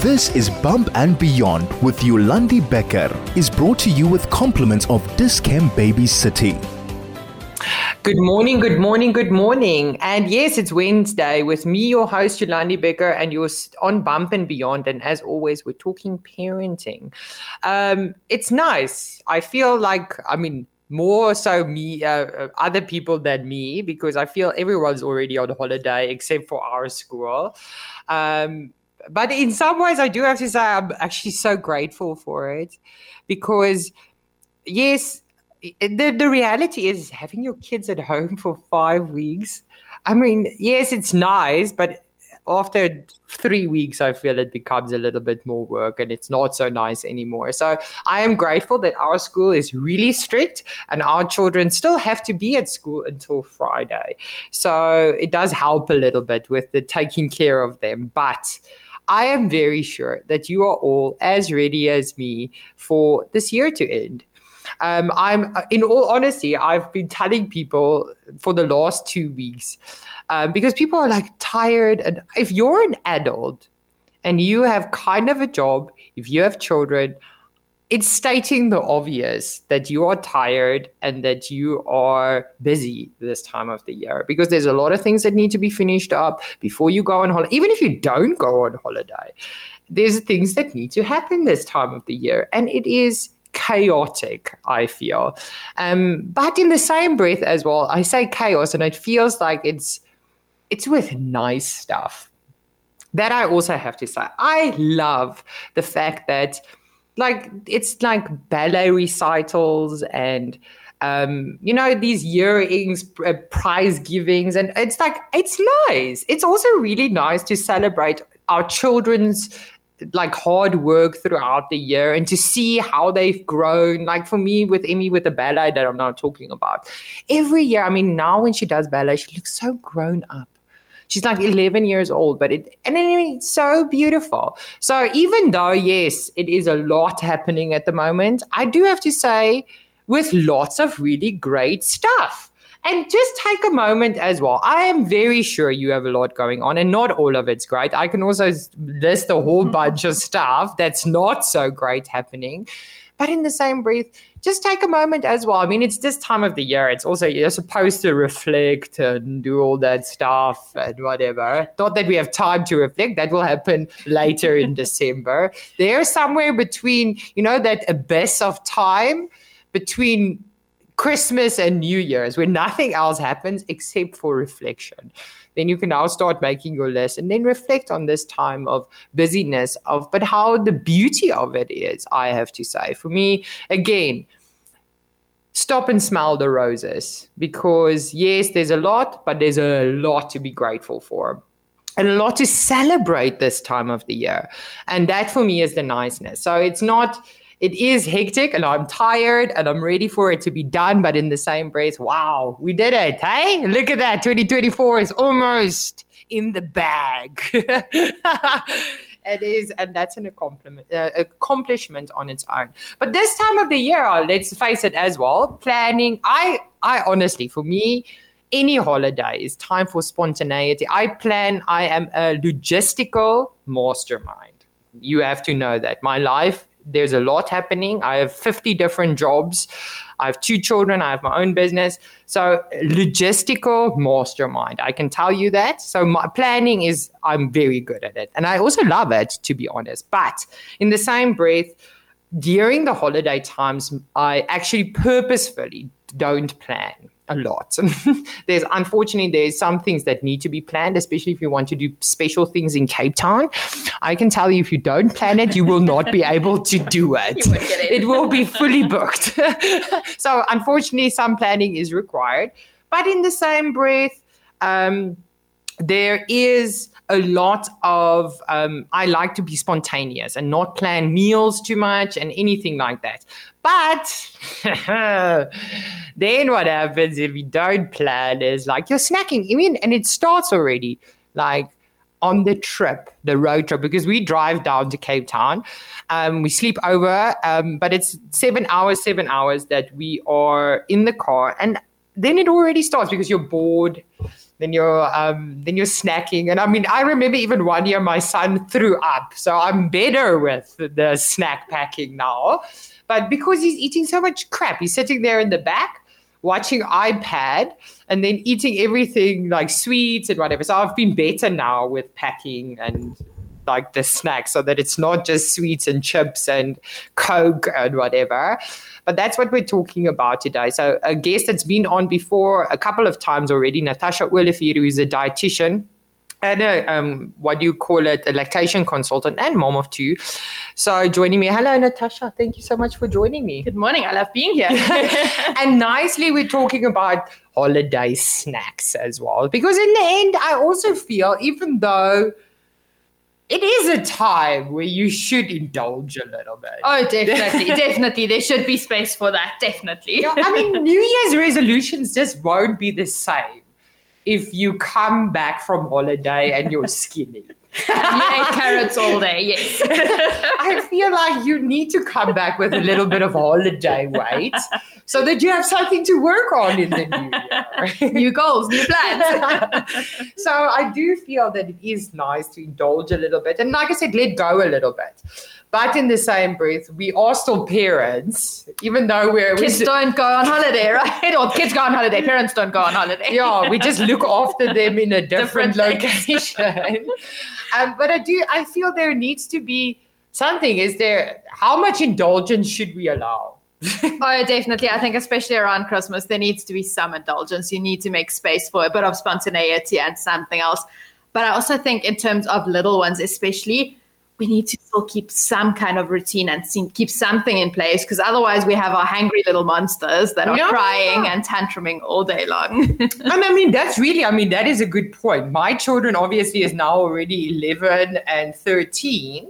This is Bump and Beyond with Yolandi Becker is brought to you with compliments of Dis-Chem Baby City. Good morning, good morning, good morning. And yes, it's Wednesday with me, your host, Yolandi Becker, and you're on Bump and Beyond. And as always, we're talking parenting. It's nice. I feel like, more so me, other people than me, because I feel everyone's already on holiday except for our school. But in some ways, I do have to say I'm actually so grateful for it because, yes, the reality is having your kids at home for 5 weeks. Yes, it's nice, but after 3 weeks, I feel it becomes a little bit more work and it's not so nice anymore. So I am grateful that our school is really strict and our children still have to be at school until Friday. So it does help a little bit with the taking care of them. But I am very sure that you are all as ready as me for this year to end. In all honesty, I've been telling people for the last 2 weeks, because people are like tired. And if you're an adult and you have kind of a job, if you have children, it's stating the obvious that you are tired and that you are busy this time of the year because there's a lot of things that need to be finished up before you go on holiday. Even if you don't go on holiday, there's things that need to happen this time of the year. And it is chaotic, I feel. But in the same breath as well, I say chaos and it feels like it's with nice stuff. That I also have to say. I love the fact that it's like ballet recitals and these year-ends prize givings, and it's nice. It's also really nice to celebrate our children's hard work throughout the year and to see how they've grown. Like for me with Emmy with the ballet that I'm now talking about, every year, now when she does ballet, she looks so grown up. She's like 11 years old, but it's so beautiful. So even though, yes, it is a lot happening at the moment, I do have to say with lots of really great stuff. And just take a moment as well. I am very sure you have a lot going on and not all of it's great. I can also list a whole bunch of stuff that's not so great happening. But in the same breath, just take a moment as well. It's this time of the year. It's also, you're supposed to reflect and do all that stuff and whatever. Not that we have time to reflect. That will happen later in December. There's somewhere between, that abyss of time between Christmas and New Year's where nothing else happens except for reflection. Then you can now start making your list and then reflect on this time of busyness but how the beauty of it is, I have to say. For me, again, stop and smell the roses because yes, there's a lot, but there's a lot to be grateful for. And a lot to celebrate this time of the year. And that for me is the niceness. So it is hectic and I'm tired and I'm ready for it to be done. But in the same breath, wow, we did it. Hey, look at that. 2024 is almost in the bag. It is. And that's an accomplishment on its own. But this time of the year, let's face it as well, planning. I honestly, for me, any holiday is time for spontaneity. I am a logistical mastermind. You have to know that. My life, there's a lot happening. I have 50 different jobs. I have 2 children. I have my own business. So logistical mastermind. I can tell you that. So my planning I'm very good at it. And I also love it, to be honest. But in the same breath, during the holiday times, I actually purposefully don't plan a lot. There's some things that need to be planned, especially if you want to do special things in Cape Town. I can tell you if you don't plan it, you will not be able to do it. It will be fully booked. So unfortunately, some planning is required. But in the same breath, there is a lot of, I like to be spontaneous and not plan meals too much and anything like that. But then what happens if you don't plan is you're snacking. And it starts already on the road trip, because we drive down to Cape Town. We sleep over, but it's 7 hours that we are in the car. And then it already starts because you're bored. then you're snacking. And I mean, I remember even one year my son threw up. So I'm better with the snack packing now. But because he's eating so much crap, he's sitting there in the back watching iPad and then eating everything like sweets and whatever. So I've been better now with packing and like the snacks so that it's not just sweets and chips and Coke and whatever. But that's what we're talking about today. So a guest that's been on before a couple of times already, Natasha Olivier, who is a dietitian and a lactation consultant and mom of two. So joining me. Hello, Natasha. Thank you so much for joining me. Good morning. I love being here. And nicely, we're talking about holiday snacks as well. Because in the end, I also feel, even though it is a time where you should indulge a little bit. Oh, definitely. Definitely. There should be space for that. Definitely. Yeah, I mean, New Year's resolutions just won't be the same if you come back from holiday and you're skinny. You ate carrots all day, yes. I feel like you need to come back with a little bit of holiday weight so that you have something to work on in the new year. New goals, new plans. So I do feel that it is nice to indulge a little bit. And like I said, let go a little bit. But in the same breath, we are still parents, even though kids don't go on holiday, right? Or kids go on holiday, parents don't go on holiday. Yeah, we just look after them in a different location. But I feel there needs to be something. How much indulgence should we allow? Oh, definitely. I think especially around Christmas, there needs to be some indulgence. You need to make space for a bit of spontaneity and something else. But I also think in terms of little ones, especially, we need to still keep some kind of routine and keep something in place, because otherwise we have our hangry little monsters that are crying and tantruming all day long. And that is a good point. My children obviously is now already 11 and 13.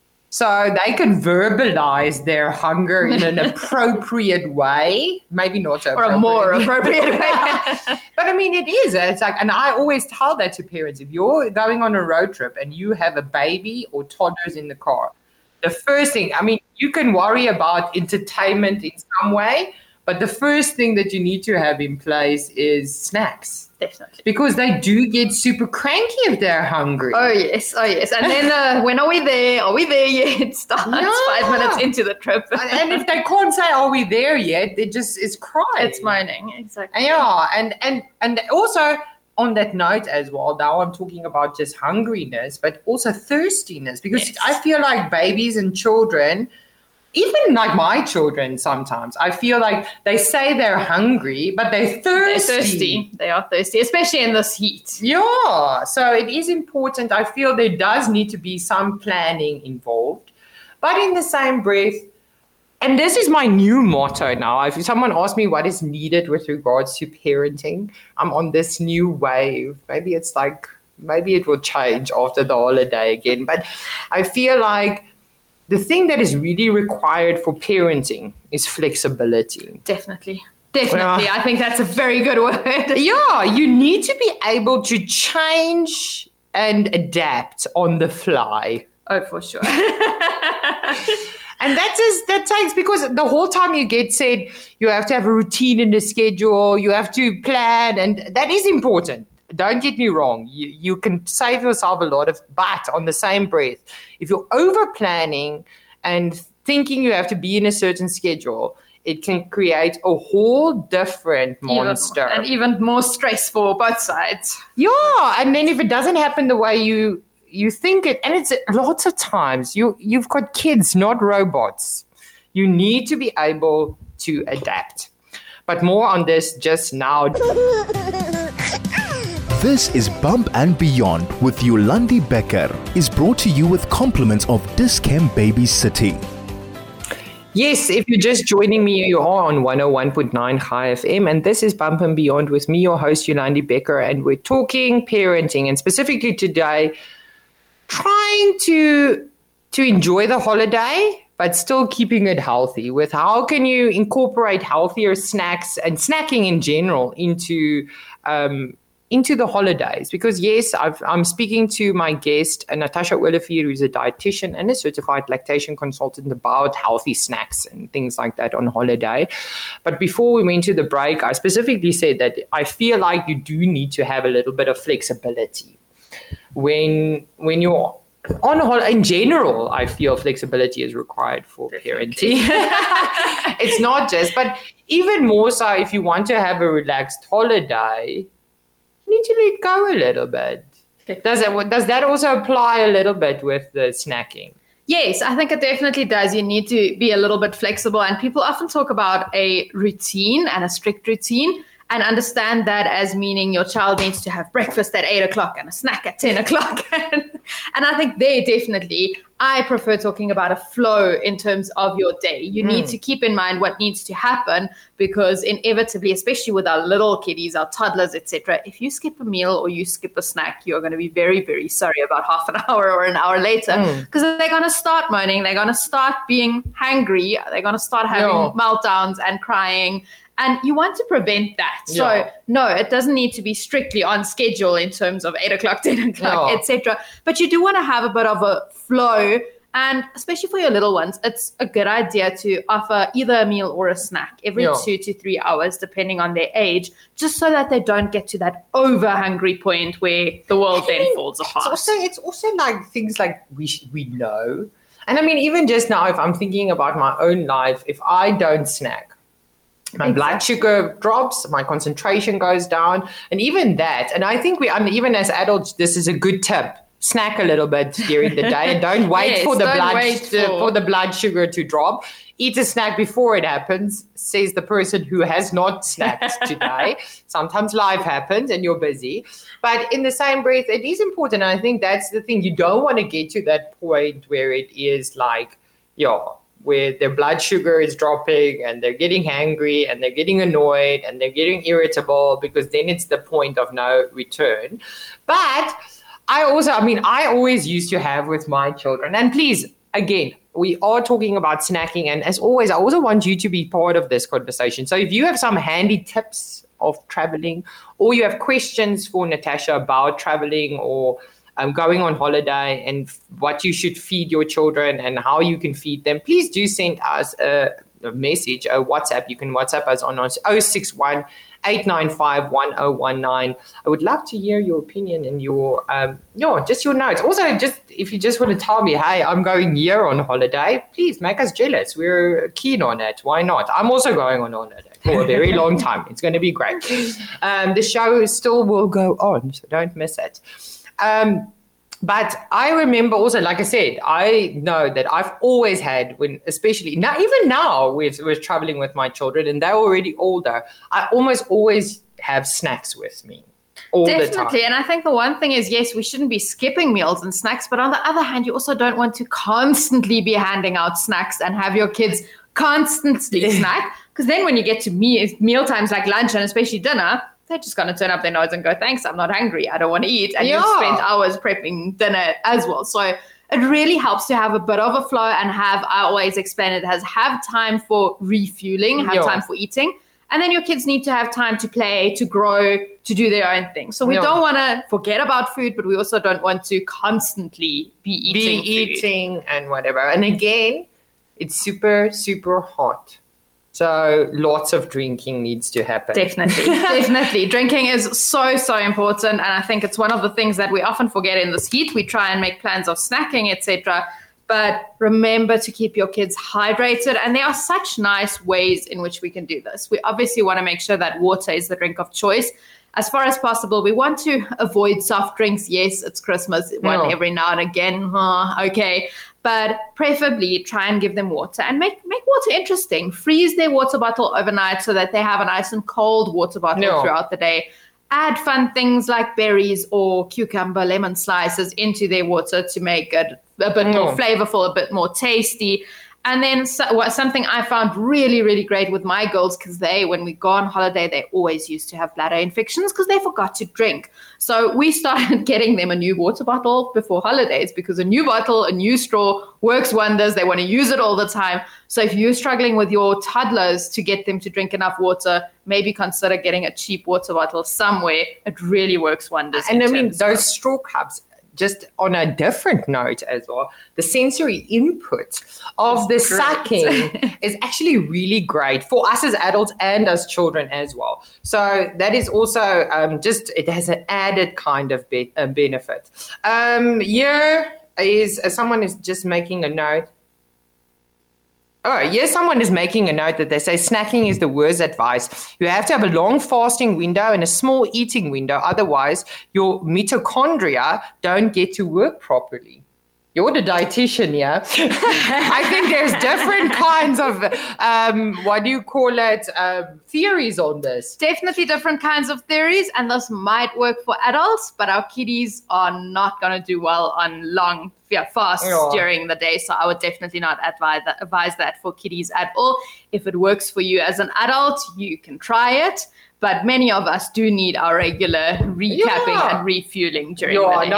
So they can verbalize their hunger in an appropriate way, maybe not or a more appropriate way. But I mean, it is. It's like, and I always tell that to parents: if you're going on a road trip and you have a baby or toddlers in the car, the first thing, I mean, you can worry about entertainment in some way, but the first thing that you need to have in place is snacks. Definitely. Because they do get super cranky if they're hungry. Oh, yes. And then when are we there? Are we there yet? It starts 5 minutes into the trip. And if they can't say, are we there yet? It just is crying. It's moaning. Exactly. Yeah. And also on that note as well, now I'm talking about just hungriness, but also thirstiness. Because I feel like babies and children, even like my children sometimes, I feel like they say they're hungry, but they're thirsty. They are thirsty, especially in this heat. Yeah. So it is important. I feel there does need to be some planning involved. But in the same breath, and this is my new motto now. If someone asks me what is needed with regards to parenting, I'm on this new wave. Maybe it will change after the holiday again. But I feel like the thing that is really required for parenting is flexibility. Definitely. I think that's a very good word. Yeah, you need to be able to change and adapt on the fly. Oh, for sure. And that takes, because the whole time you get said you have to have a routine in the schedule, you have to plan, and that is important. Don't get me wrong. You can save yourself a lot but on the same breath, if you're over planning and thinking you have to be in a certain schedule, it can create a whole different monster. And even more stress for both sides. Yeah. And then if it doesn't happen the way you think it, and it's lots of times you've got kids, not robots. You need to be able to adapt. But more on this just now. This is Bump and Beyond with Yolandi Becker is brought to you with compliments of Dis-Chem Baby City. Yes, if you're just joining me, you are on 101.9 High FM, and this is Bump and Beyond with me, your host, Yolandi Becker, and we're talking parenting, and specifically today, trying to enjoy the holiday, but still keeping it healthy, with how can you incorporate healthier snacks and snacking in general into into the holidays, because yes, I'm speaking to my guest, Natasha Olivier, who's a dietitian and a certified lactation consultant, about healthy snacks and things like that on holiday. But before we went to the break, I specifically said that I feel like you do need to have a little bit of flexibility when you're on holiday. In general, I feel flexibility is required for parenting. It's not just, but even more so if you want to have a relaxed holiday, you need to let go a little bit. Does that also apply a little bit with the snacking? Yes, I think it definitely does. You need to be a little bit flexible. And people often talk about a routine and a strict routine, and understand that as meaning your child needs to have breakfast at 8 o'clock and a snack at 10 o'clock. And I think I prefer talking about a flow in terms of your day. You need to keep in mind what needs to happen, because inevitably, especially with our little kiddies, our toddlers, etc., if you skip a meal or you skip a snack, you're going to be very, very sorry about half an hour or an hour later, because they're going to start moaning. They're going to start being hangry. They're going to start having meltdowns and crying. And you want to prevent that. So, no, it doesn't need to be strictly on schedule in terms of 8 o'clock, 10 o'clock, etc. But you do want to have a bit of a flow. And especially for your little ones, it's a good idea to offer either a meal or a snack every 2 to 3 hours, depending on their age, just so that they don't get to that over-hungry point where the world then falls apart. It's also like things like we know. And I mean, even just now, if I'm thinking about my own life, if I don't snack, my blood sugar drops, my concentration goes down, and even that. And I think even as adults, this is a good tip. Snack a little bit during the day and don't wait for the blood sugar to drop. Eat a snack before it happens, says the person who has not snacked today. Sometimes life happens and you're busy. But in the same breath, it is important. And I think that's the thing. You don't want to get to that point where it is like, where their blood sugar is dropping and they're getting hangry and they're getting annoyed and they're getting irritable, because then it's the point of no return. But I always used to have with my children, and please, again, we are talking about snacking. And as always, I also want you to be part of this conversation. So if you have some handy tips of traveling, or you have questions for Natasha about traveling or going on holiday and what you should feed your children and how you can feed them, please do send us a message, a WhatsApp. You can WhatsApp us on 061 895 1019. I would love to hear your opinion and your just your notes. Also, just if you just want to tell me, hey, I'm going here on holiday, please make us jealous. We're keen on it. Why not? I'm also going on holiday for a very long time. It's going to be great. The show still will go on, so don't miss it. But I remember also, like I said, I know that I've always had, especially now, even now with traveling with my children and they're already older, I almost always have snacks with me all the time. Definitely. And I think the one thing is, yes, we shouldn't be skipping meals and snacks, but on the other hand, you also don't want to constantly be handing out snacks and have your kids constantly snack, because then when you get to meal times like lunch and especially dinner, they're just going to turn up their nose and go, thanks, I'm not hungry, I don't want to eat. And you'll spend hours prepping dinner as well. So it really helps to have a bit of a flow and I always explain it as have time for refueling, have time for eating. And then your kids need to have time to play, to grow, to do their own thing. So we don't want to forget about food, but we also don't want to constantly be eating and whatever. And again, it's super, super hot. So lots of drinking needs to happen. Definitely. Drinking is so, so important. And I think it's one of the things that we often forget in this heat. We try and make plans of snacking, etc. But remember to keep your kids hydrated. And there are such nice ways in which we can do this. We obviously want to make sure that water is the drink of choice. As far as possible, we want to avoid soft drinks. Yes, it's Christmas, one every now and again. Okay. But preferably try and give them water and make water interesting. Freeze their water bottle overnight so that they have a nice and cold water bottle throughout the day. Add fun things like berries or cucumber, lemon slices into their water to make it a bit more flavorful, a bit more tasty. And then something I found really, really great with my girls, because when we go on holiday, they always used to have bladder infections because they forgot to drink. So we started getting them a new water bottle before holidays, because a new bottle, a new straw works wonders. They want to use it all the time. So if you're struggling with your toddlers to get them to drink enough water, maybe consider getting a cheap water bottle somewhere. It really works wonders. And I mean, those straw cups, just on a different note as well, the sensory input of the sucking is actually really great for us as adults and as children as well. So that is also it has an added kind of benefit. Here is someone is just making a note. Oh, yes, someone is making a note that they say snacking is the worst advice. You have to have a long fasting window and a small eating window. Otherwise, your mitochondria don't get to work properly. You're the dietitian, yeah? I think there's different kinds of, theories on this. Definitely different kinds of theories, and this might work for adults, but our kiddies are not going to do well on long fasts during the day. So I would definitely not advise that for kiddies at all. If it works for you as an adult, you can try it. But many of us do need our regular recapping and refueling during the day. No,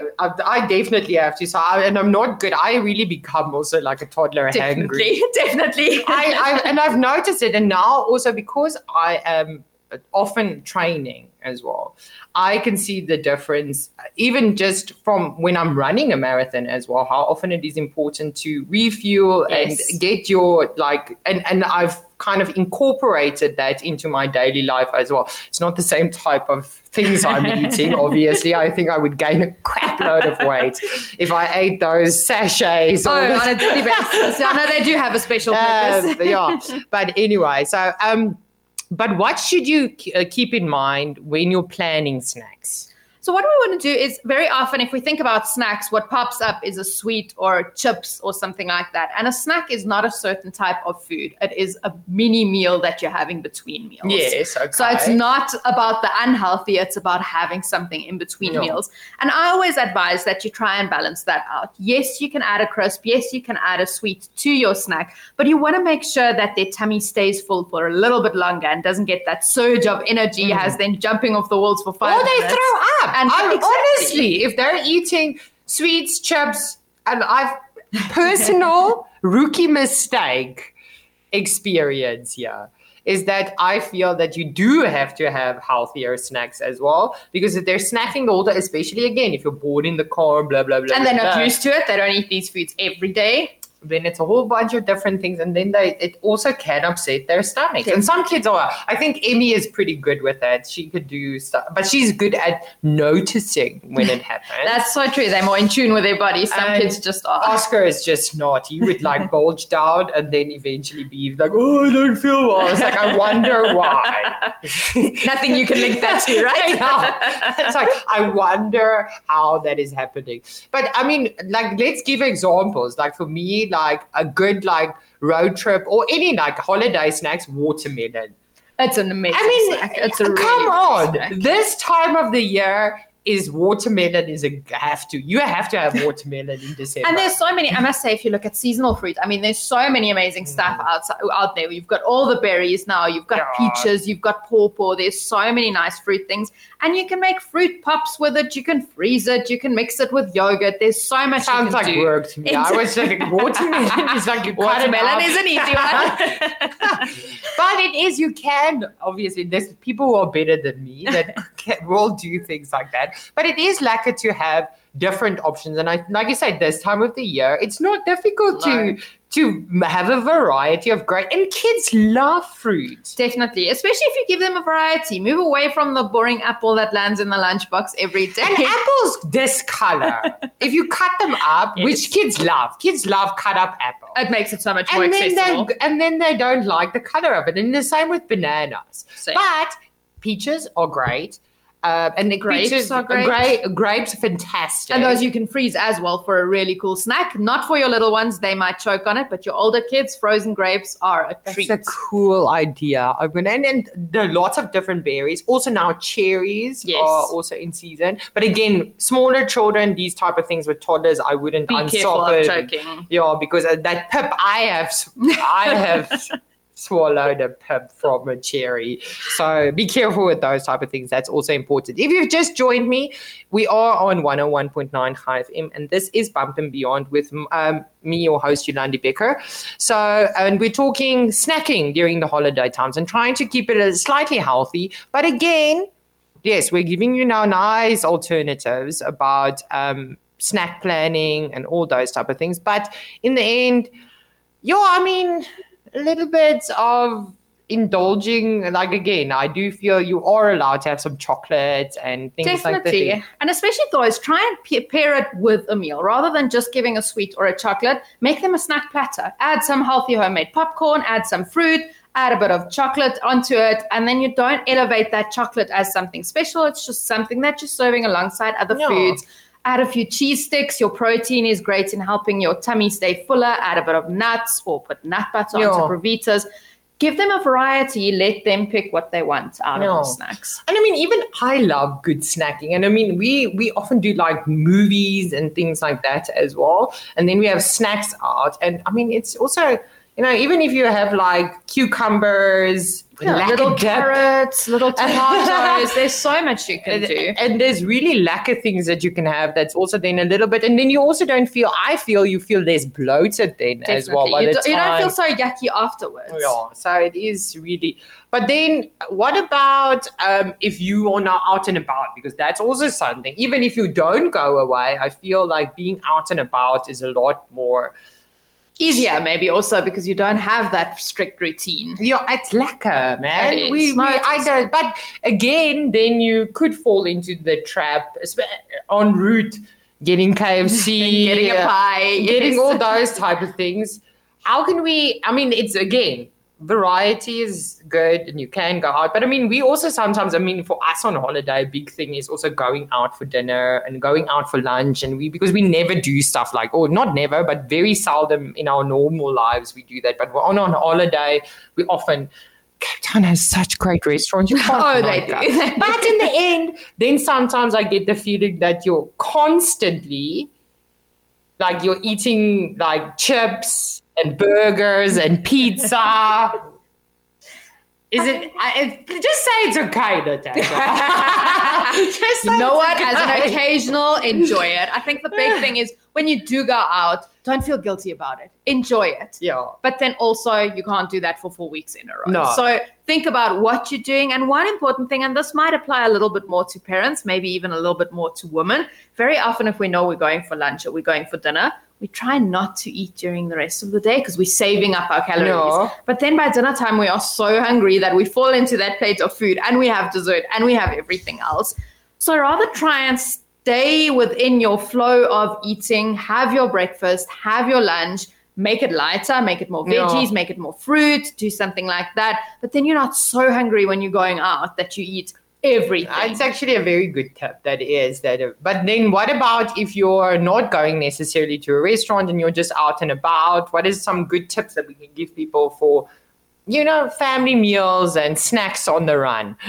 I definitely have to. So and I'm not good. I really become also like a toddler hangry. Definitely. And I've noticed it. And now also because I am often training as well, I can see the difference, even just from when I'm running a marathon as well, how often it is important to refuel and get your and I've kind of incorporated that into my daily life as well. It's not the same type of things I'm eating, obviously. I think I would gain a crap load of weight if I ate those sachets. On a daily basis. I know they do have a special purpose. But anyway, so but what should you keep in mind when you're planning snacks? So what we want to do is, very often if we think about snacks, what pops up is a sweet or chips or something like that. And a snack is not a certain type of food. It is a mini meal that you're having between meals. Yes, okay. So it's not about the unhealthy. It's about having something in between meals. And I always advise that you try and balance that out. Yes, you can add a crisp. Yes, you can add a sweet to your snack. But you want to make sure that their tummy stays full for a little bit longer and doesn't get that surge of energy as then jumping off the walls for 5 minutes. Or they throw up. And honestly, if they're eating sweets, chips, and I've personal rookie mistake experience here is that I feel that you do have to have healthier snacks as well, because if they're snacking all day, especially again, if you're bored in the car, blah, blah, blah. And they're not blah, used to it. They don't eat these foods every day. Then it's a whole bunch of different things, and then it also can upset their stomachs. And some kids are. I think Emmy is pretty good with that. She could do stuff, but she's good at noticing when it happens. That's so true. They're more in tune with their bodies. Some kids just are. Oscar is just not. He would bulge down and then eventually be like, "Oh, I don't feel well." It's like, I wonder why. Nothing you can link that to, right? It's like, I wonder how that is happening. But I mean, let's give examples. Like for me, a good road trip or any holiday snacks, watermelon. It's an amazing snack. It's a really come on. Snack. This time of the year is watermelon is a have to. You have to have watermelon in December. And there's so many, I must say, if you look at seasonal fruit, I mean, there's so many amazing stuff out there. You've got all the berries now. You've got peaches. You've got pawpaw. There's so many nice fruit things. And you can make fruit pops with it. You can freeze it. You can mix it with yogurt. There's so much Sounds you can do. Work to me. I was thinking watermelon is like you watermelon is an easy one. But it is, you can, obviously, there's people who are better than me that will do things like that. But it is lucky to have different options. And like you said, this time of the year, it's not difficult to have a variety of great, and kids love fruit. Definitely, especially if you give them a variety. Move away from the boring apple that lands in the lunchbox every day. And apples this color. If you cut them up, which kids love cut up apple. It makes it so much more accessible. And then they don't like the color of it. And the same with bananas. But peaches are great. And the Grapes are great. Grapes are fantastic. And those you can freeze as well for a really cool snack. Not for your little ones, they might choke on it, but your older kids, frozen grapes are a treat. That's a cool idea. And there are lots of different berries. Also now cherries are also in season. But again, smaller children, these type of things with toddlers, I wouldn't be careful of choking. Yeah, because that pip, I have swallowed a pip from a cherry. So be careful with those type of things. That's also important. If you've just joined me, we are on 101.9 High FM, and this is Bump and Beyond with me, your host, Yolandi Becker. So, and we're talking snacking during the holiday times and trying to keep it slightly healthy. But again, yes, we're giving you now nice alternatives about snack planning and all those type of things. But in the end, a little bit of indulging, like, again, I do feel you are allowed to have some chocolate and things like that. Definitely. And especially those, try and pair it with a meal rather than just giving a sweet or a chocolate. Make them a snack platter. Add some healthy homemade popcorn, add some fruit, add a bit of chocolate onto it, and then you don't elevate that chocolate as something special. It's just something that you're serving alongside other foods. Add a few cheese sticks. Your protein is great in helping your tummy stay fuller. Add a bit of nuts or put nut butter on top of Ritas. Give them a variety. Let them pick what they want out of the snacks. And even I love good snacking. And we often do like movies and things like that as well. And then we have snacks out. And it's also, even if you have like cucumbers, little carrots, little tomatoes. There's so much you can do. And there's really lacquer things that you can have that's also then a little bit. And then you also don't feel, you feel less bloated then as well. You don't feel so yucky afterwards. Yeah, so it is really. But then what about if you are now out and about? Because that's also something. Even if you don't go away, I feel like being out and about is a lot more easier, maybe also because you don't have that strict routine. Yeah, it's lekker, man. I don't. But again, then you could fall into the trap en route, getting KFC, getting a pie, getting all those type of things. How can we? It's again. Variety is good and you can go out. But we also sometimes, for us on holiday, a big thing is also going out for dinner and going out for lunch. And because we never do stuff like, or not never, but very seldom in our normal lives we do that. But we're on holiday, we often, Cape Town has such great restaurants. You can't they do. But in the end, then sometimes I get the feeling that you're constantly, like you're eating like chips and burgers and pizza. Is it? Just say it's okay, Natasha. Just you know what? As an occasional, enjoy it. I think the big thing is when you do go out, don't feel guilty about it. Enjoy it. Yeah. But then also, you can't do that for 4 weeks in a row. No. So think about what you're doing. And one important thing, and this might apply a little bit more to parents, maybe even a little bit more to women. Very often, if we know we're going for lunch or we're going for dinner, we try not to eat during the rest of the day because we're saving up our calories. No. But then by dinner time, we are so hungry that we fall into that plate of food and we have dessert and we have everything else. So rather try and stay within your flow of eating, have your breakfast, have your lunch, make it lighter, make it more veggies, make it more fruit, do something like that. But then you're not so hungry when you're going out that you eat everything. It's actually a very good tip. That is that. But then what about if you're not going necessarily to a restaurant and you're just out and about? What is some good tips that we can give people for, family meals and snacks on the run?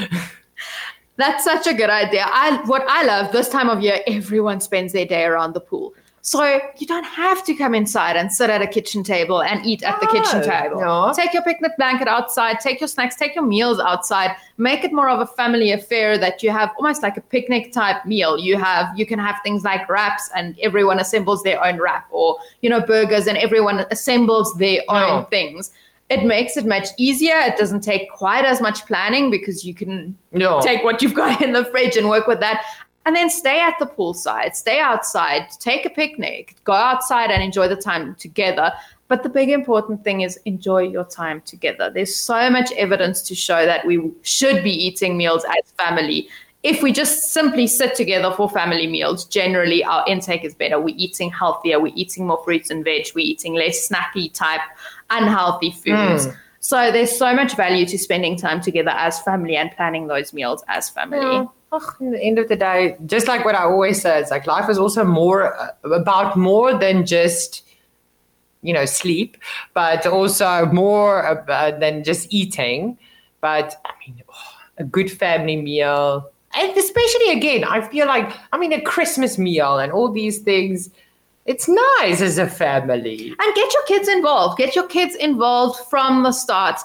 That's such a good idea. What I love this time of year, everyone spends their day around the pool. So you don't have to come inside and sit at a kitchen table and eat at the kitchen table. No. Take your picnic blanket outside, take your snacks, take your meals outside. Make it more of a family affair that you have almost like a picnic type meal. You can have things like wraps and everyone assembles their own wrap, or, burgers and everyone assembles their own things. It makes it much easier. It doesn't take quite as much planning because you can take what you've got in the fridge and work with that. And then stay at the poolside, stay outside, take a picnic, go outside and enjoy the time together. But the big important thing is enjoy your time together. There's so much evidence to show that we should be eating meals as family. If we just simply sit together for family meals, generally our intake is better. We're eating healthier. We're eating more fruits and veg. We're eating less snacky type, unhealthy foods. So there's so much value to spending time together as family and planning those meals as family. in the end of the day, just like what I always say, it's like life is also about more than just, sleep, but also more than just eating. But I mean, a good family meal, and especially again, I feel like, a Christmas meal and all these things, it's nice as a family. And get your kids involved. Get your kids involved from the start.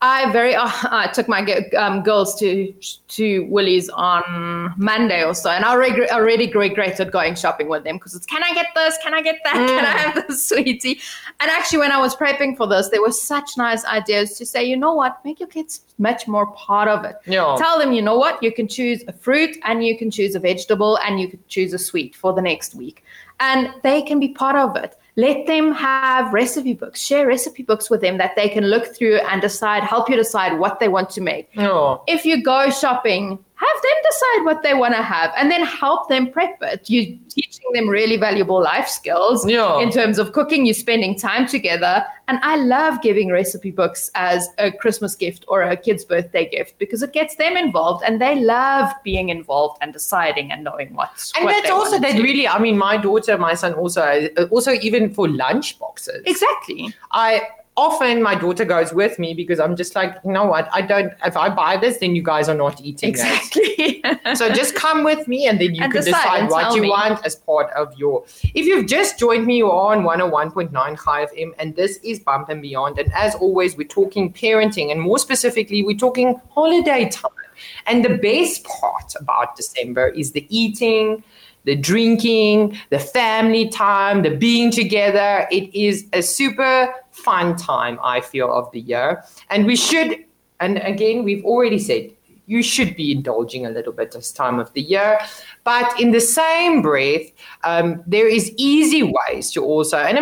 I took my girls to Woolies on Monday or so, and I already regretted going shopping with them because it's, can I get this? Can I get that? Can I have this, sweetie? And actually, when I was prepping for this, there were such nice ideas to say, you know what, make your kids much more part of it. Yeah. Tell them, you know what, you can choose a fruit and you can choose a vegetable and you can choose a sweet for the next week. And they can be part of it. Let them have recipe books. Share recipe books with them that they can look through and help you decide what they want to make. Oh. If you go shopping, have them decide what they want to have and then help them prep it. You're teaching them really valuable life skills in terms of cooking. You're spending time together. And I love giving recipe books as a Christmas gift or a kid's birthday gift because it gets them involved and they love being involved and deciding and knowing what's and what that's they also want that to. really, my daughter, my son also even for lunch boxes. Exactly. Often my daughter goes with me because I'm just like, you know what, if I buy this, then you guys are not eating Exactly. it. So just come with me and then you can decide what you want as part of if you've just joined me, you're on 101.9 Chai FM and this is Bump and Beyond. And as always, we're talking parenting and more specifically, we're talking holiday time. And the best part about December is the eating, the drinking, the family time, the being together. It is a super fun time, I feel, of the year. And we should, and again, we've already said, you should be indulging a little bit this time of the year. But in the same breath, there is easy ways to also, and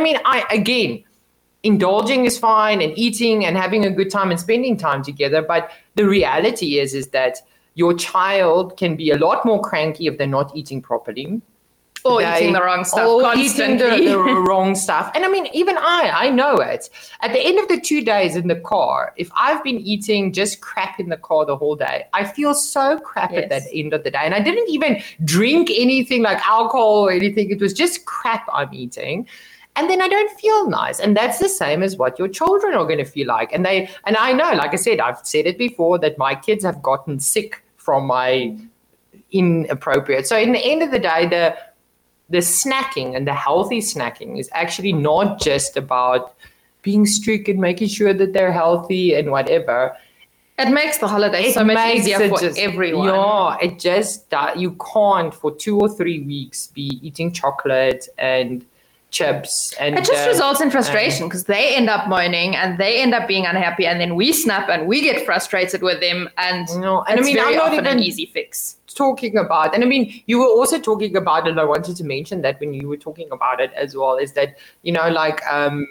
indulging is fine and eating and having a good time and spending time together. But the reality is that your child can be a lot more cranky if they're not eating properly. Or eating the wrong stuff constantly. Eating the wrong stuff. And even I know it. At the end of the 2 days in the car, if I've been eating just crap in the car the whole day, I feel so crap at that end of the day. And I didn't even drink anything like alcohol or anything. It was just crap I'm eating. And then I don't feel nice. And that's the same as what your children are going to feel like. And I know, like I said, I've said it before, that my kids have gotten sick from my inappropriate. So in the end of the day, the snacking and the healthy snacking is actually not just about being strict and making sure that they're healthy and whatever. It makes the holidays so much easier for everyone. Yeah, it just, you can't for 2 or 3 weeks be eating chocolate and chips. And it just results in frustration because they end up moaning and they end up being unhappy and then we snap and we get frustrated with them and it's very often an easy fix. Talking about, and you were also talking about, and I wanted to mention that when you were talking about it as well, is that, like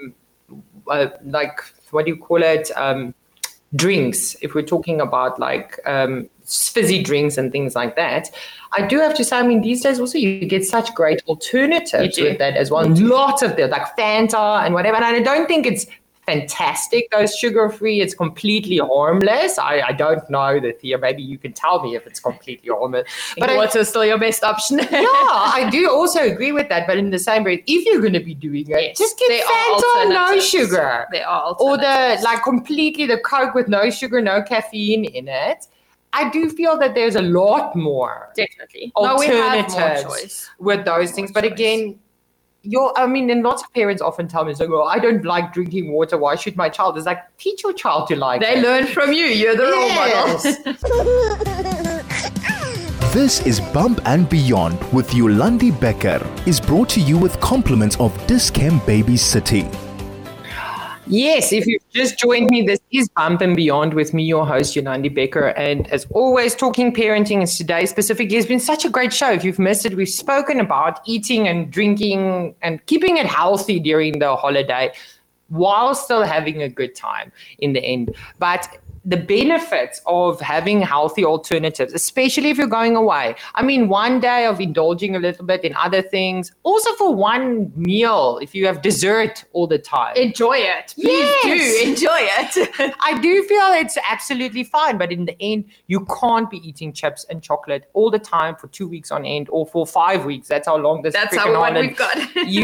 what do you call it? Drinks. If we're talking about fizzy drinks and things like that, I do have to say, these days also you get such great alternatives with that as well. Lots of them, like Fanta and whatever. And I don't think it's fantastic, those sugar-free. It's completely harmless. I don't know the theory. Maybe you can tell me if it's completely harmless. But water is still your best option. Yeah, I do also agree with that. But in the same breath, if you're going to be doing it, just get Fanta, no sugar. There are alternatives. Or the Coke with no sugar, no caffeine in it. I do feel that there's a lot more definitely alternatives we have more choice. With those things. But again, and lots of parents often tell me, well, I don't like drinking water. Why should my child? It's like, teach your child to like it. They learn from you. You're the role model. This is Bump and Beyond with Yolandi Becker is brought to you with compliments of Dis-Chem Baby City. Yes, if you've just joined me, this is Bump and Beyond with me, your host, Yolandi Becker. And as always, talking parenting. And today specifically has been such a great show. If you've missed it, we've spoken about eating and drinking and keeping it healthy during the holiday while still having a good time in the end. But the benefits of having healthy alternatives, especially if you're going away. I mean, one day of indulging a little bit in other things. Also for one meal, if you have dessert all the time. Enjoy it. Please do enjoy it. I do feel it's absolutely fine, but in the end, you can't be eating chips and chocolate all the time for 2 weeks on end or for 5 weeks. That's how long this That's freaking what on. we've got.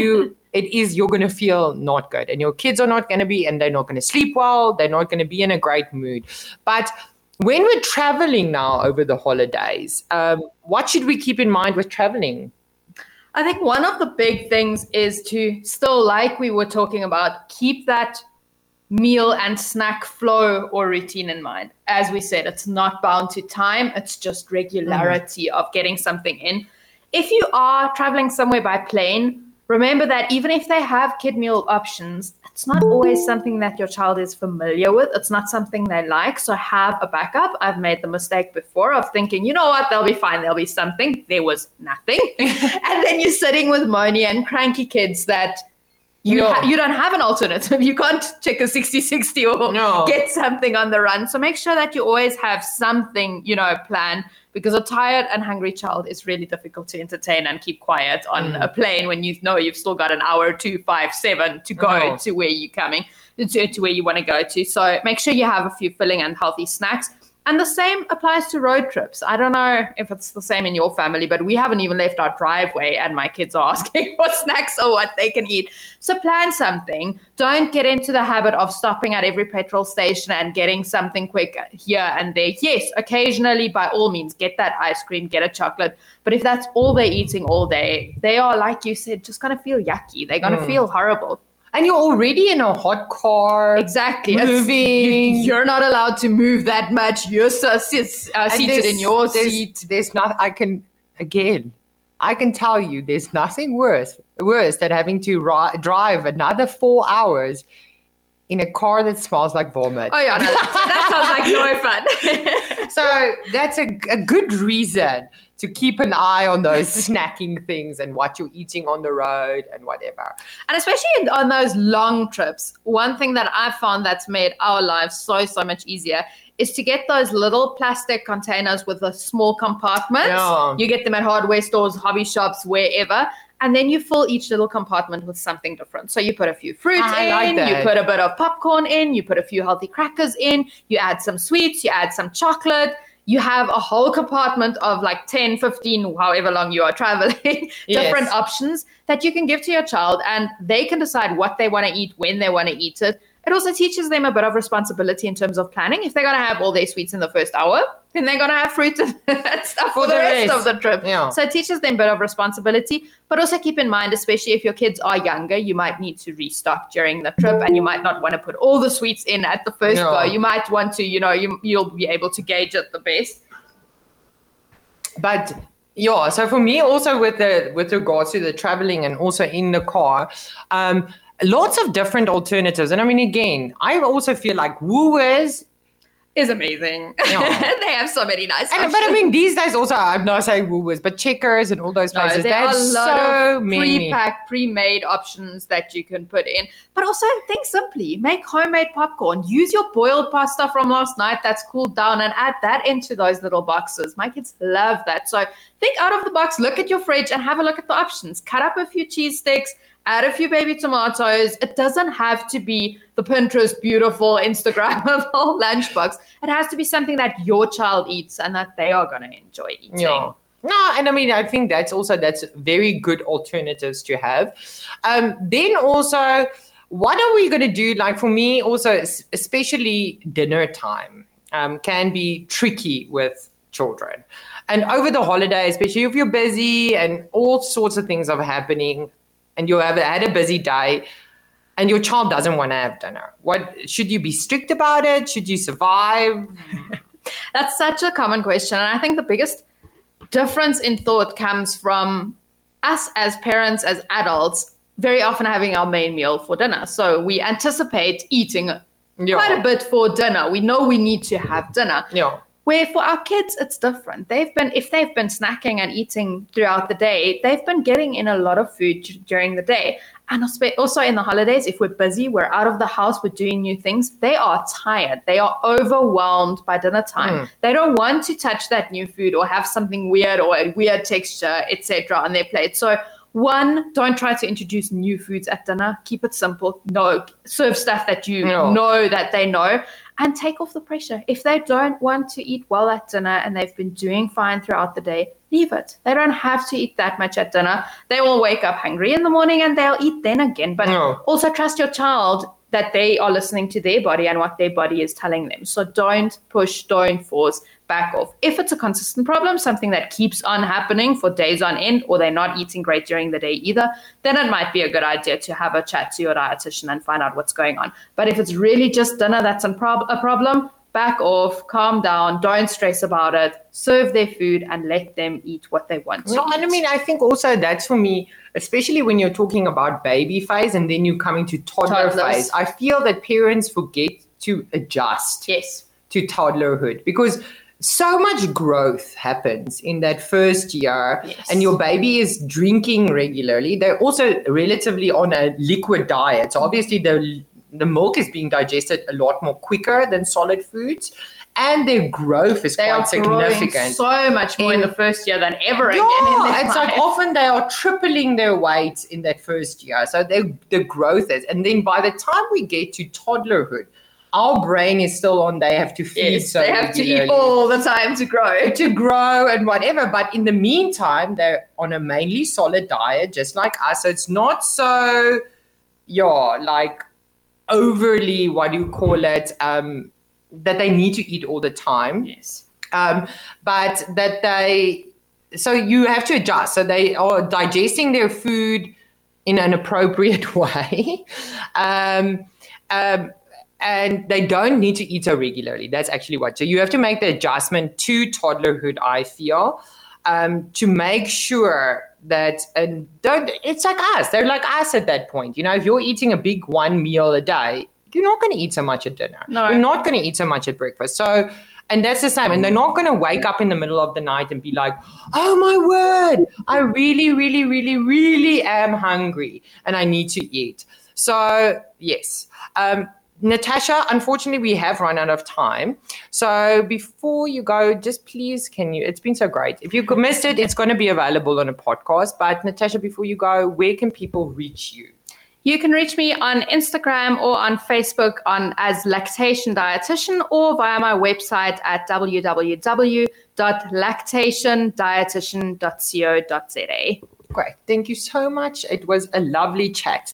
You're going to feel not good, and your kids are not going to be, and they're not going to sleep well. They're not going to be in a great mood. But when we're traveling now over the holidays, what should we keep in mind with traveling? I think one of the big things is to still, like we were talking about, keep that meal and snack flow or routine in mind. As we said, it's not bound to time. It's just regularity of getting something in. If you are traveling somewhere by plane, remember that even if they have kid meal options, it's not always something that your child is familiar with. It's not something they like. So have a backup. I've made the mistake before of thinking, you know what, they'll be fine. There'll be something. There was nothing. And then you're sitting with moany and cranky kids that you don't have an alternative. You can't check a 60-60 or get something on the run. So make sure that you always have something, planned, because a tired and hungry child is really difficult to entertain and keep quiet on a plane when you know you've still got an hour, 2, 5, 7 to go to where you're coming, to where you want to go to. So make sure you have a few filling and healthy snacks. And the same applies to road trips. I don't know if it's the same in your family, but we haven't even left our driveway and my kids are asking for snacks or what they can eat. So plan something. Don't get into the habit of stopping at every petrol station and getting something quick here and there. Yes, occasionally, by all means, get that ice cream, get a chocolate. But if that's all they're eating all day, they are, like you said, just going to feel yucky. They're going to feel horrible. And you're already in a hot car. Exactly. Moving. You're not allowed to move that much. You're seated in your seat. There's not. I can tell you, there's nothing worse than having to drive another 4 hours in a car that smells like vomit. Oh yeah, no, that sounds like no fun. So that's a good reason to keep an eye on those snacking things and what you're eating on the road and whatever. And especially on those long trips, one thing that I've found that's made our lives so much easier is to get those little plastic containers with the small compartments. Yeah. You get them at hardware stores, hobby shops, wherever. And then you fill each little compartment with something different. So you put a few fruits you put a bit of popcorn in, you put a few healthy crackers in, you add some sweets, you add some chocolate. You have a whole compartment of like 10, 15, however long you are traveling, different options that you can give to your child, and they can decide what they want to eat, when they want to eat it. It also teaches them a bit of responsibility in terms of planning. If they're going to have all their sweets in the first hour, then they're going to have fruit and stuff for the rest of the trip. Yeah. So it teaches them a bit of responsibility, but also keep in mind, especially if your kids are younger, you might need to restock during the trip and you might not want to put all the sweets in at the first go. You might want to, you'll be able to gauge it the best. But yeah, so for me also with regards to the traveling and also in the car, lots of different alternatives. And I mean, again, I also feel like Woolworths is amazing. Yeah. They have so many nice options. But I mean, these days also, I'm not saying Woolworths, but Checkers and all those places. There are a lot so of many pre-packed, pre-made options that you can put in. But also think simply, make homemade popcorn. Use your boiled pasta from last night that's cooled down and add that into those little boxes. My kids love that. So think out of the box, look at your fridge and have a look at the options. Cut up a few cheese sticks, add a few baby tomatoes. It doesn't have to be the Pinterest beautiful Instagrammable lunchbox. It has to be something that your child eats and that they are going to enjoy eating. Yeah. No, and I mean, I think that's very good alternatives to have. Then also, what are we going to do? Like for me also, especially dinner time can be tricky with children. And over the holiday, especially if you're busy and all sorts of things are happening, and you have had a busy day and your child doesn't want to have dinner. What should you be strict about it? Should you survive? That's such a common question. And I think the biggest difference in thought comes from us as parents, as adults, very often having our main meal for dinner. So we anticipate eating quite a bit for dinner. We know we need to have dinner. Yeah. Where for our kids, it's different. If they've been snacking and eating throughout the day, they've been getting in a lot of food during the day. And also in the holidays, if we're busy, we're out of the house, we're doing new things, they are tired. They are overwhelmed by dinner time. They don't want to touch that new food or have something weird or a weird texture, etc. on their plate. So one, don't try to introduce new foods at dinner. Keep it simple. No, serve stuff that you know that they know. And take off the pressure. If they don't want to eat well at dinner and they've been doing fine throughout the day, leave it. They don't have to eat that much at dinner. They will wake up hungry in the morning and they'll eat then again. But also trust your child that they are listening to their body and what their body is telling them. So don't push, don't force, back off. If it's a consistent problem, something that keeps on happening for days on end, or they're not eating great during the day either, then it might be a good idea to have a chat to your dietitian and find out what's going on. But if it's really just dinner that's a problem, back off, calm down, don't stress about it, serve their food and let them eat what they want to eat. And I mean, I think also that's for me, especially when you're talking about baby phase and then you're coming to toddler phase, I feel that parents forget to adjust to toddlerhood, because so much growth happens in that first year, and your baby is drinking regularly. They're also relatively on a liquid diet. So obviously the milk is being digested a lot more quicker than solid foods, and their growth is quite significant. So much more in the first year than ever again. It's like often they are tripling their weight in that first year. So the growth is, and then by the time we get to toddlerhood, our brain is still on, they have to feed they have to eat all the time to grow and whatever. But in the meantime, they're on a mainly solid diet, just like us. So it's not so, like overly, what do you call it, that they need to eat all the time. But that so you have to adjust. So they are digesting their food in an appropriate way. And they don't need to eat so regularly. That's actually what. So you have to make the adjustment to toddlerhood, I feel, to make sure that, and it's like us. They're like us at that point. If you're eating a big one meal a day, you're not going to eat so much at dinner. No. You're not going to eat so much at breakfast. So, and that's the same. And they're not going to wake up in the middle of the night and be like, oh my word, I really, really, really, really am hungry and I need to eat. So yes. Natasha, unfortunately, we have run out of time. So before you go, just please, it's been so great. If you missed it, it's going to be available on a podcast. But Natasha, before you go, where can people reach you? You can reach me on Instagram or on Facebook as Lactation Dietitian, or via my website at www.lactationdietitian.co.za. Great. Thank you so much. It was a lovely chat.